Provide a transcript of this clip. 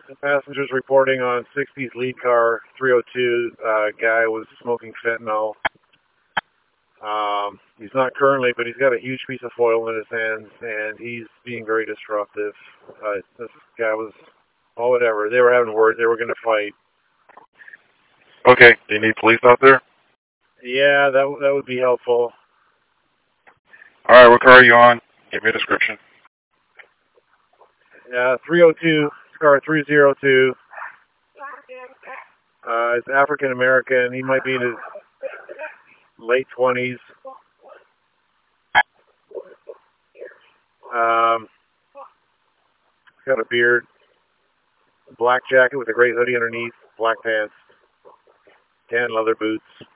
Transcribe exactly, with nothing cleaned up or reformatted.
Passengers reporting on sixties lead car three oh two. Uh, guy was smoking fentanyl. Um, he's not currently, but he's got a huge piece of foil in his hands, and he's being very disruptive. Uh, this guy was, oh, whatever. They were having words. They were going to fight. Okay. Do you need police out there? Yeah, that that would be helpful. All right. What car are you on? Give me a description. Yeah, three oh two, car three oh two. Uh, it's African American. He might be in his late twenties. Um, he's got a beard, black jacket with a gray hoodie underneath, black pants, tan leather boots.